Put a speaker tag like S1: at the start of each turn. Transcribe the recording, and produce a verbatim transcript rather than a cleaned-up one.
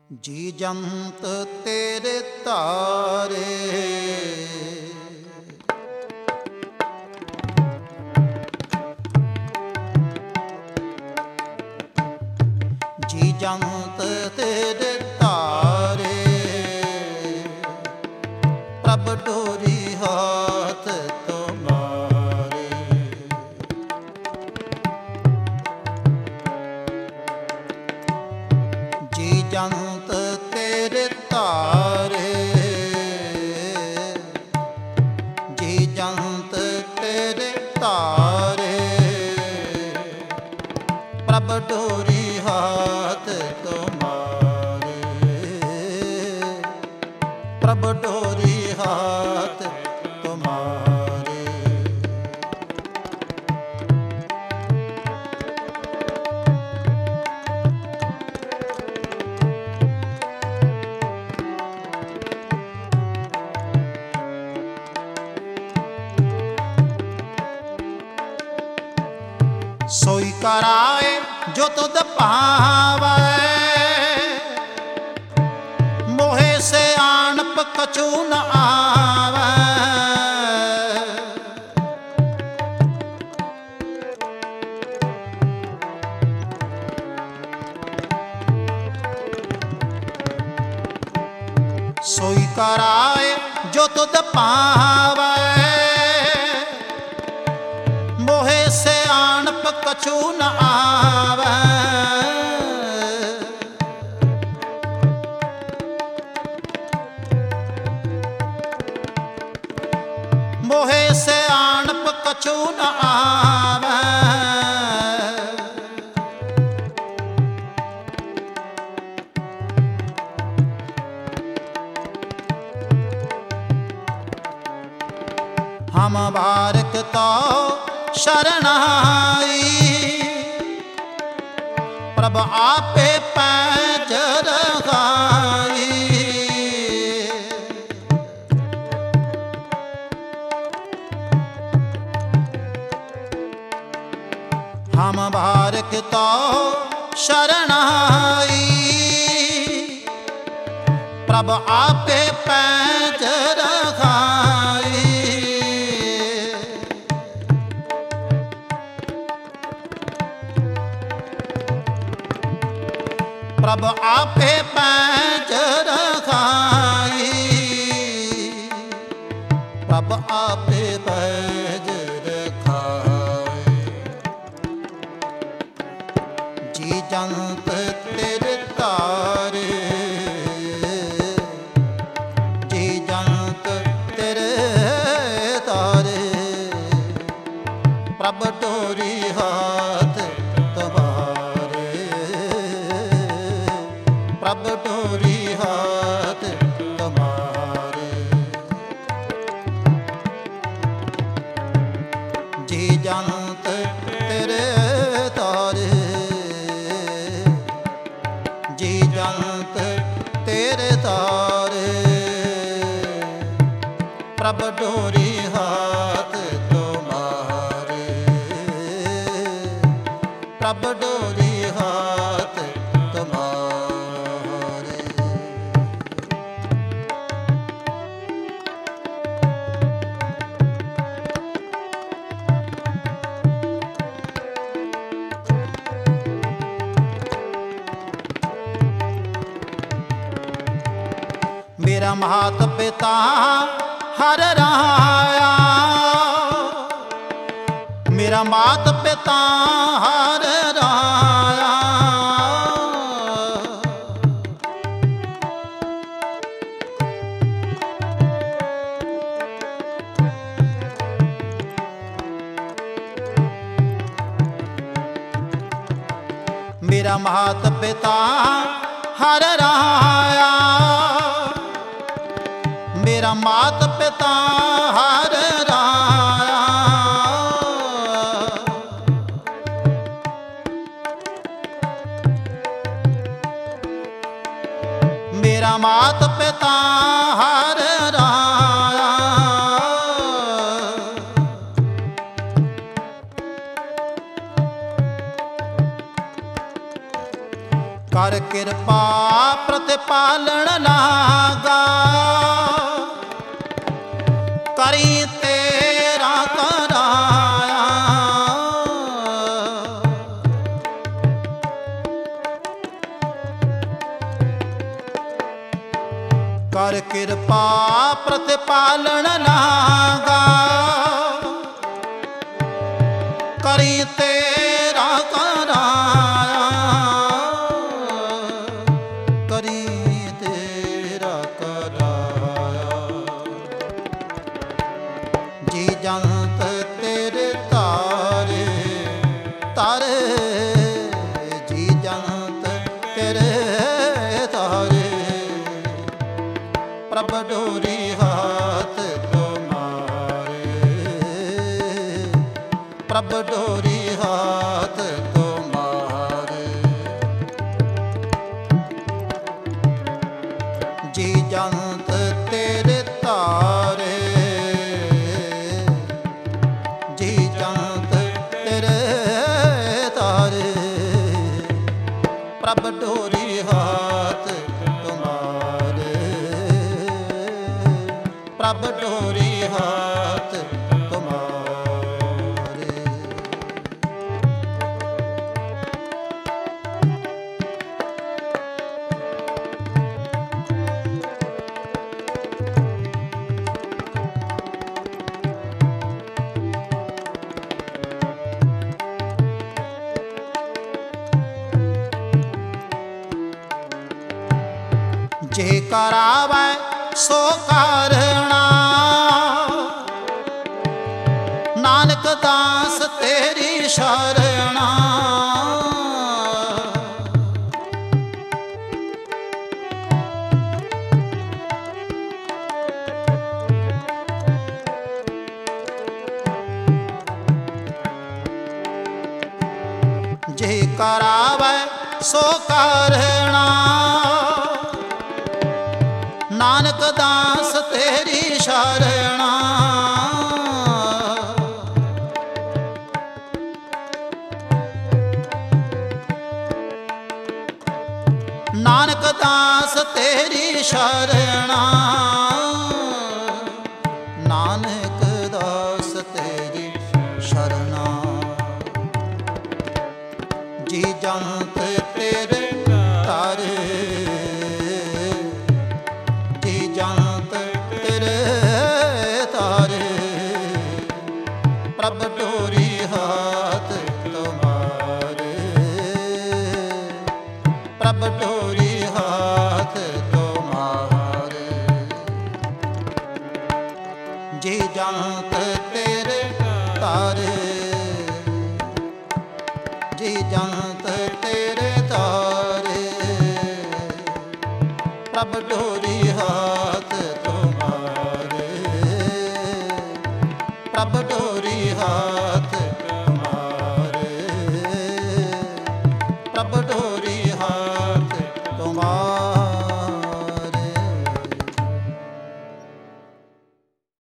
S1: जी जंत तेरे तारे, जी जंत तेरे तारे, प्रभ डोरी हाथ तुम्हारे। जी जंत तेरे तारे, जी जंत तेरे तारे, प्रभ डोरी हाथ तुम्हारे, प्रभ डोरी हाथ तुम्हारे। सोई कराए जो तुद पावै, मोहे से आणप कछु न आवै। सोई कराए जो तुद पावै, मोहे से आणप कछु न आवै। मोहे से आणप कछु न आवै। हम बारक तो शरणाई, प्रभ आपे पैज रखाई। हम बारक तो शरणाई, प्रभ आपे पैज रखाई। प्रभ आपे पैज रखाई, प्रभ आपे पैज रखाई। जी जंत तेरे तारे, जी जंत तेरे तारे, प्रभ डोरी हाथ तुम्हारे, प्रभ डोरी हाथ तुम्हारे। जी जंत तेरे तारे, जी जंत तेरे तारे, प्रभ डोरी हाथ तुम्हारे, प्रभ डोरी हाथ तुम्हारे। मेरा मात पिता हर राया, मेरा मात पिता हर राया। मेरा मात पिता हर राया, मेरा मात पिता हर राया। मेरा मात पिता हर राया। कर कृपा ਪ੍ਰਤਿਪਾਲਣ ਲਾਗਾ, ਕਰੀ ਤੇਰਾ ਕਰਾਇਆ। ਕਰ ਕਿਰਪਾ ਪ੍ਰਤਿਪਾਲਣ ਲਾਗਾ, ਕਰੀ ਤੇਰਾ ਕਰਾਇਆ। ਕਰੀ ਤੇਰਾ ਕਰਾਇਆ। ਜੀ ਜੰਤ ਤੇਰੇ ਤਾਰੇ ਤਾਰੇ, ਜੀ ਜੰਤ ਤੇਰੇ ਤਾਰੇ। ਪ੍ਰਭ ਡੋਰੀ ਹਾਥ ਤੁਮਾਰੇ, ਪ੍ਰਭ ਡੋਰੀ ਹਾਥ ਤੁਮਾਰੇ। ਜੀ ਜੰਤ ਤੇਰੇ ਤਾਰੇ, ਜੀ ਜੰਤ ਤੇਰੇ ਤਾਰੇ। ਪ੍ਰਭ ਡੋਰੀ ਹਾਥ ਤੁਮਾਰੇ, ਪ੍ਰਭ ਡੋਰੀ ਹਾਥ ਤੁਮਾਰੇ। ਜੇ ਕਰਾਵੈ ਸੋ ਕਰਣਾ, ਨਾਨਕ ਦਾਸ ਤੇਰੀ ਸ਼ਰਣਾ। ਜੇ ਕਰਾਵੈ ਸੋ ਕਰਣਾ, ਨਾਨਕ ਦਾਸ ਤੇਰੀ ਸ਼ਰਣਾ। ਨਾਨਕ ਦਾਸ ਤੇਰੀ ਸ਼ਰਣਾ।